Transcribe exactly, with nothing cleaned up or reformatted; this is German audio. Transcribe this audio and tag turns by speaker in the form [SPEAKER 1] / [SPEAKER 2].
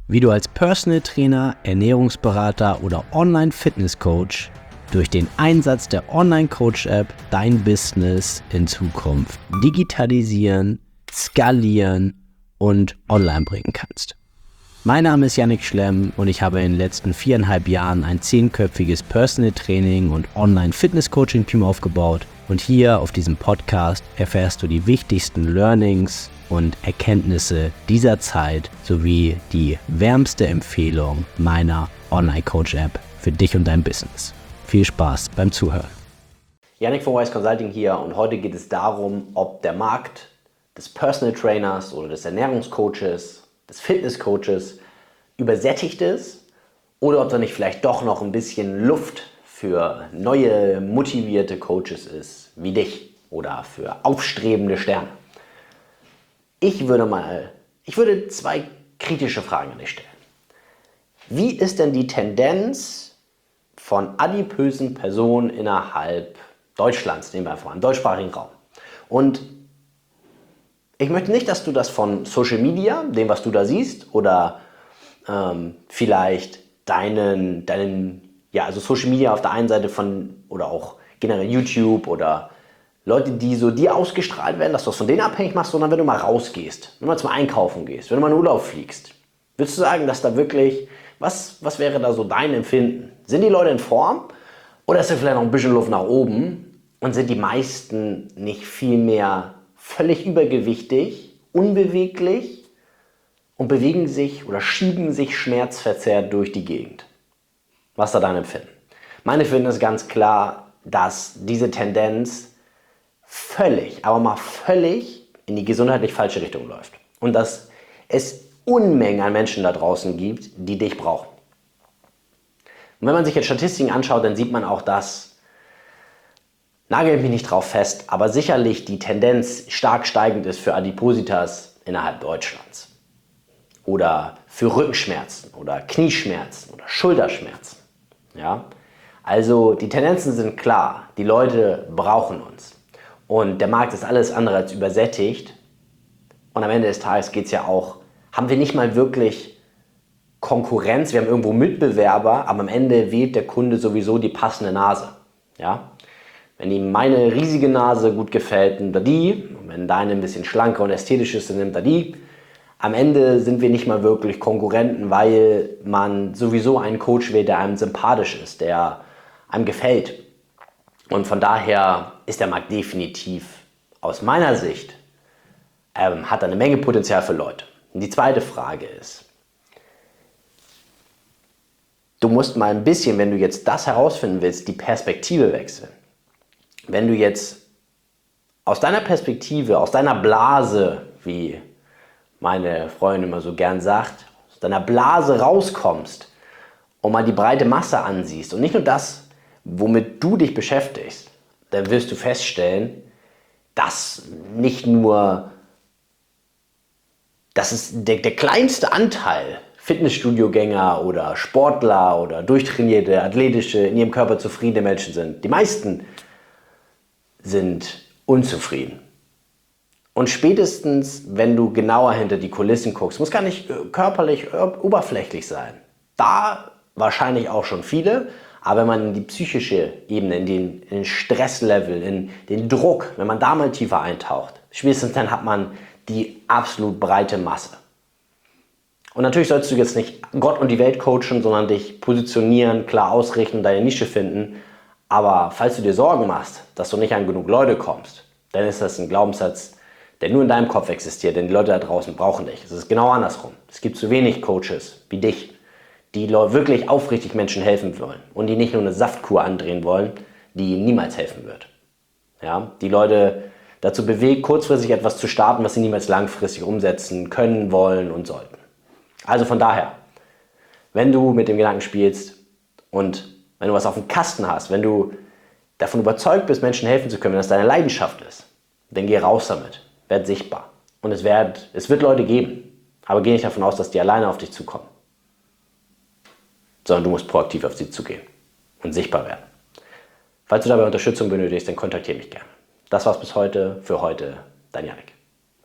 [SPEAKER 1] wie du als Personal Trainer, Ernährungsberater oder Online-Fitness-Coach durch den Einsatz der Online-Coach-App dein Business in Zukunft digitalisieren, skalieren und online bringen kannst. Mein Name ist Yannick Schlemm und ich habe in den letzten viereinhalb Jahren ein zehnköpfiges Personal Training und Online-Fitness-Coaching-Team aufgebaut und hier auf diesem Podcast erfährst du die wichtigsten Learnings und Erkenntnisse dieser Zeit sowie die wärmste Empfehlung meiner Online-Coach-App für dich und dein Business. Viel Spaß beim Zuhören.
[SPEAKER 2] Yannick von Wise Consulting hier und heute geht es darum, ob der Markt des Personal Trainers oder des Ernährungscoaches, des Fitnesscoaches übersättigt ist oder ob da nicht vielleicht doch noch ein bisschen Luft für neue, motivierte Coaches ist, wie dich oder für aufstrebende Sterne. Ich würde mal, ich würde zwei kritische Fragen an dich stellen. Wie ist denn die Tendenz von adipösen Personen innerhalb Deutschlands, nehmen wir einfach im deutschsprachigen Raum? Und ich möchte nicht, dass du das von Social Media, dem was du da siehst, oder ähm, vielleicht deinen, deinen, ja, also Social Media auf der einen Seite von, oder auch generell YouTube oder Leute, die so dir ausgestrahlt werden, dass du das von denen abhängig machst, sondern wenn du mal rausgehst, wenn du mal zum Einkaufen gehst, wenn du mal in Urlaub fliegst, würdest du sagen, dass da wirklich, was, was wäre da so dein Empfinden? Sind die Leute in Form oder ist da vielleicht noch ein bisschen Luft nach oben und sind die meisten nicht viel mehr völlig übergewichtig, unbeweglich und bewegen sich oder schieben sich schmerzverzerrt durch die Gegend? Was ist da dein Empfinden? Mein Empfinden ist ganz klar, dass diese Tendenz völlig, aber mal völlig in die gesundheitlich falsche Richtung läuft. Und dass es Unmengen an Menschen da draußen gibt, die dich brauchen. Und wenn man sich jetzt Statistiken anschaut, dann sieht man auch, dass, nagelt mich nicht drauf fest, aber sicherlich die Tendenz stark steigend ist für Adipositas innerhalb Deutschlands. Oder für Rückenschmerzen oder Knieschmerzen oder Schulterschmerzen. Ja? Also die Tendenzen sind klar, die Leute brauchen uns. Und der Markt ist alles andere als übersättigt. Und am Ende des Tages geht es ja auch, haben wir nicht mal wirklich Konkurrenz, wir haben irgendwo Mitbewerber, aber am Ende wählt der Kunde sowieso die passende Nase. Ja? Wenn ihm meine riesige Nase gut gefällt, nimmt er die. Und wenn deine ein bisschen schlanker und ästhetisch ist, dann nimmt er die. Am Ende sind wir nicht mal wirklich Konkurrenten, weil man sowieso einen Coach wählt, der einem sympathisch ist, der einem gefällt. Und von daher ist der Markt definitiv aus meiner Sicht, ähm, hat eine Menge Potenzial für Leute. Und die zweite Frage ist, du musst mal ein bisschen, wenn du jetzt das herausfinden willst, die Perspektive wechseln. Wenn du jetzt aus deiner Perspektive, aus deiner Blase, wie meine Freundin immer so gern sagt, aus deiner Blase rauskommst und mal die breite Masse ansiehst und nicht nur das, womit du dich beschäftigst, dann wirst du feststellen, dass nicht nur, dass es der, der kleinste Anteil Fitnessstudiogänger oder Sportler oder durchtrainierte, athletische, in ihrem Körper zufriedene Menschen sind. Die meisten sind unzufrieden. Und spätestens, wenn du genauer hinter die Kulissen guckst, muss gar nicht körperlich, oberflächlich sein. Da wahrscheinlich auch schon viele. Aber wenn man in die psychische Ebene, in den, in den Stresslevel, in den Druck, wenn man da mal tiefer eintaucht, spätestens dann hat man die absolut breite Masse. Und natürlich sollst du jetzt nicht Gott und die Welt coachen, sondern dich positionieren, klar ausrichten, deine Nische finden. Aber falls du dir Sorgen machst, dass du nicht an genug Leute kommst, dann ist das ein Glaubenssatz, der nur in deinem Kopf existiert, denn die Leute da draußen brauchen dich. Es ist genau andersrum. Es gibt zu wenig Coaches wie dich, die wirklich aufrichtig Menschen helfen wollen und die nicht nur eine Saftkur andrehen wollen, die ihnen niemals helfen wird. Ja, die Leute dazu bewegt, kurzfristig etwas zu starten, was sie niemals langfristig umsetzen können, wollen und sollten. Also von daher, wenn du mit dem Gedanken spielst und wenn du was auf dem Kasten hast, wenn du davon überzeugt bist, Menschen helfen zu können, wenn das deine Leidenschaft ist, dann geh raus damit, werd sichtbar. Und es wird, es wird Leute geben, aber geh nicht davon aus, dass die alleine auf dich zukommen. Sondern du musst proaktiv auf sie zugehen und sichtbar werden. Falls du dabei Unterstützung benötigst, dann kontaktiere mich gerne. Das war's bis heute, für heute, dein Yannick.